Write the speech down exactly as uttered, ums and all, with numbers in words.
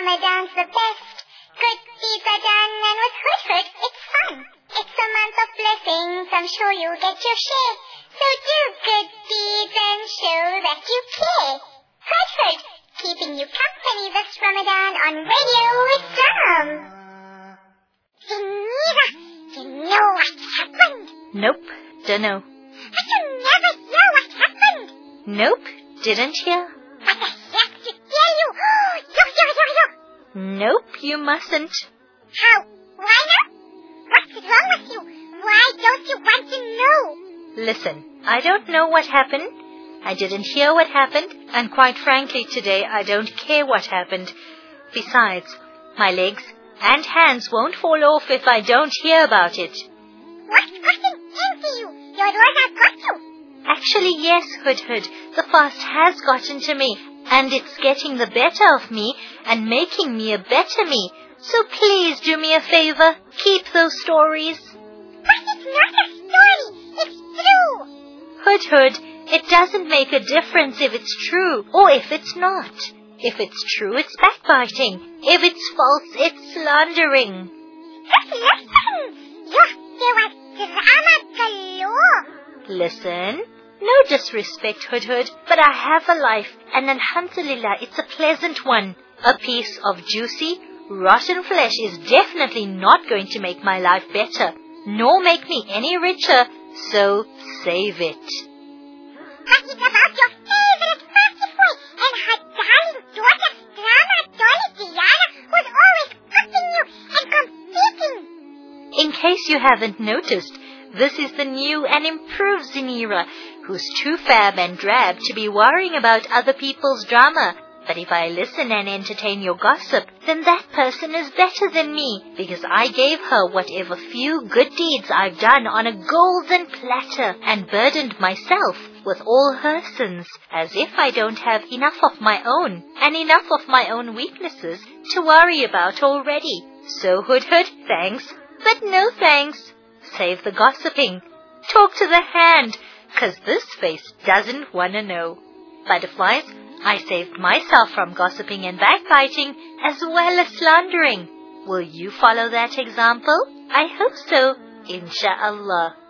Ramadan's the best. Good deeds are done, and with Hudhud, it's fun. It's a month of blessings, I'm sure you'll get your share. So do good deeds and show that you care. Hudhud, keeping you company this Ramadan on Radio Islam. Zanira, you know what happened? Nope, dunno. But you never hear what happened? Nope, didn't hear. But I have to tell you. Look, look, look, look. Nope, you mustn't. How? Why not? What's wrong with you? Why don't you want to know? Listen, I don't know what happened. I didn't hear what happened, and quite frankly today I don't care what happened. Besides, my legs and hands won't fall off if I don't hear about it. What's gotten into you? Your rosa got you? Actually, yes, Hudhud. The fast has gotten to me, and it's getting the better of me and making me a better me. So please do me a favor. Keep those stories. But it's not a story. It's true. Hudhud, it doesn't make a difference if it's true or if it's not. If it's true, it's backbiting. If it's false, it's slandering. Just listen. Look, there was drama galore. Listen. No disrespect, Hudhud, but I have a life, and alhamdulillah, it's a pleasant one. A piece of juicy, rotten flesh is definitely not going to make my life better, nor make me any richer, so save it. But it's about your favorite Pacific and her darling daughter, Drama Dolly Diana, who's always cutting you and competing. In case you haven't noticed, this is the new and improved Zanira, who's too fab and drab to be worrying about other people's drama. But if I listen and entertain your gossip, then that person is better than me, because I gave her whatever few good deeds I've done on a golden platter and burdened myself with all her sins, as if I don't have enough of my own and enough of my own weaknesses to worry about already. So Hudhud, thanks, but no thanks. Save the gossiping. Talk to the hand, 'cause this face doesn't want to know. Butterflies, I saved myself from gossiping and backbiting as well as slandering. Will you follow that example? I hope so, insha'Allah.